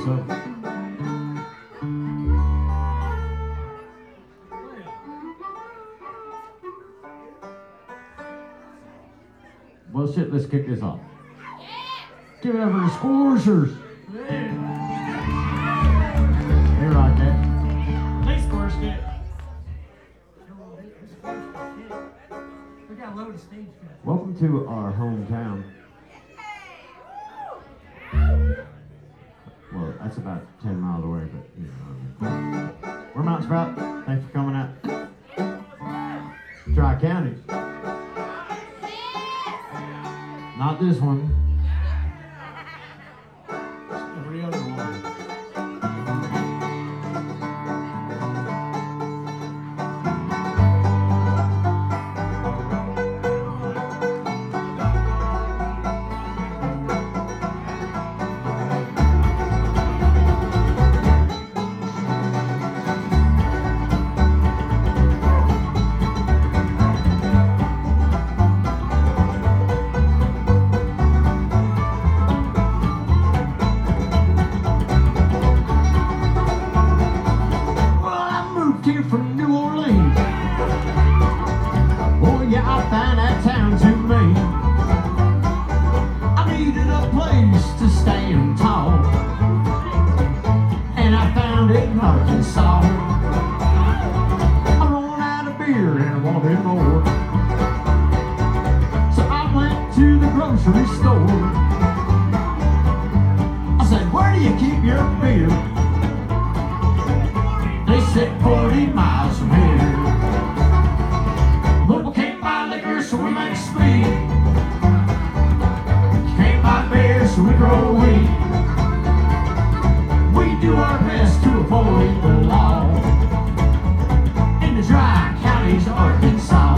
so. Well, shit, let's kick this off. Give it up for the Scorchers. Here like that. They scorched it. We got a load of stage cut. Welcome to our hometown. Well, that's about 10 miles away, but you know. We're Mountain Sprout. Thanks for coming out. Tri-County. Not this one. Every other one. Here from New Orleans. Oh yeah, I found that town too mean. I needed a place to stand tall, and I found it in Arkansas. I run out of beer and I want a bit more, so I went to the grocery store. I said, where do you keep your beer? They said 40 miles from here. But we can't buy liquor, so we make speed. Can't buy beer, so we grow weed. We do our best to avoid the law in the dry counties of Arkansas.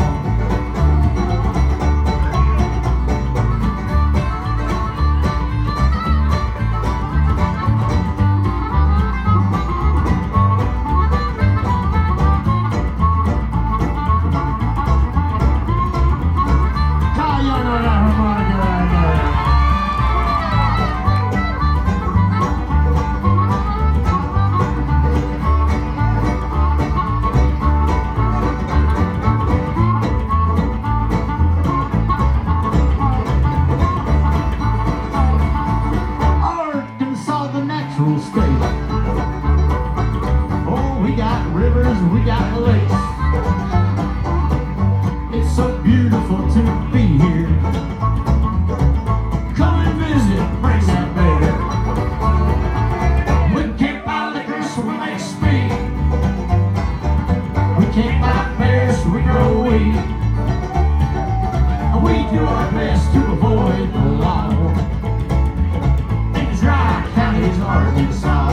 State. Oh, we got rivers, we got lakes. It's so beautiful to be here. Come and visit, bring that beer. We can't buy liquor, so we make speed. We can't buy beer, so we grow weed. We do our best to avoid the law in the dry counties of Arkansas.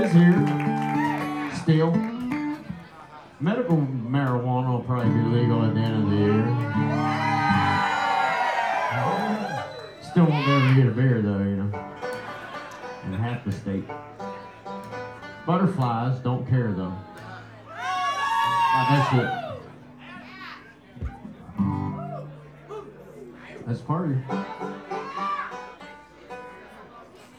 is here. Still. Medical marijuana will probably be legal at the end of the year. Still won't ever get a beer though, you know. In half the state. Butterflies don't care though. That's it. That's party.